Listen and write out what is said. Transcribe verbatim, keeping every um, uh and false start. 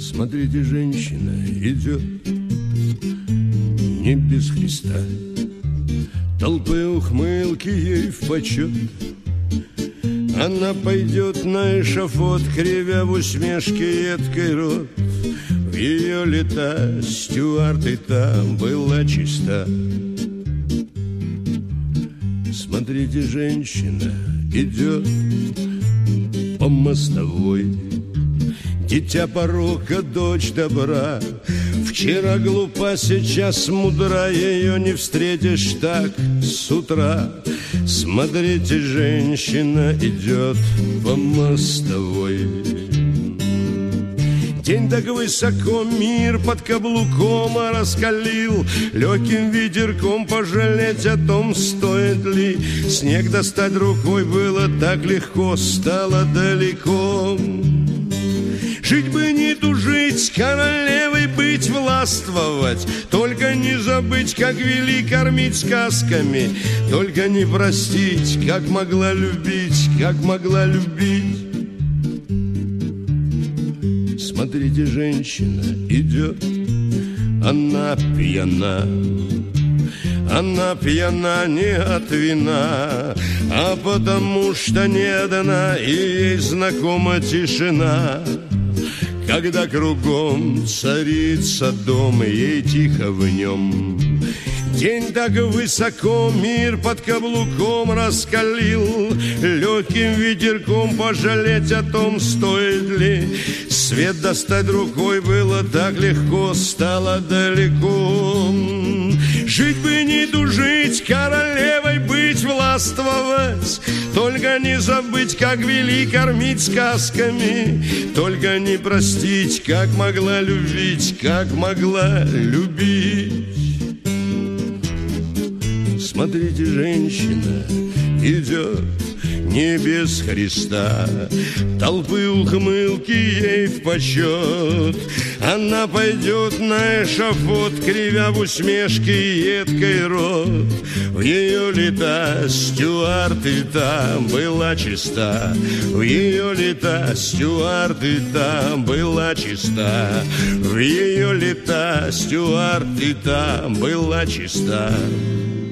Смотрите, женщина идет не без Христа, толпы ухмылки ей в почет. Она пойдет на эшафот, кривя в усмешке едкой рот. В ее лета стюард там была чиста. Смотрите, женщина идет по мостовой, дитя порока, дочь добра. Вчера глупа, сейчас мудра, ее не встретишь так с утра. Смотрите, женщина идет по мостовой. День так высоко, мир под каблуком раскалил. Легким ветерком пожалеть о том, стоит ли. Снег достать рукой было так легко, стало далеко. Жить бы не тужить, королевой быть, властвовать. Только не забыть, как вели кормить сказками. Только не простить, как могла любить, как могла любить. Смотрите, женщина идет, она пьяна. Она пьяна не от вина, а потому что не одна, и ей знакома тишина. Когда кругом царица дом, ей тихо в нем. День так высоко, мир под каблуком раскалил. Легким ветерком пожалеть о том, стоит ли. Свет достать рукой было так легко, стало далеко. Жить бы не тужить, королевой быть, властвовать. Только не забыть, как вели кормить сказками. Только не простить, как могла любить, как могла любить. Смотрите, женщина идет не без Христа, толпы ухмылки ей в почет. Она пойдет на эшафот, кривя в усмешке едкой рот. В ее лета стюард там была чиста. В ее лета стюард там была чиста. В ее лета стюард там была чиста.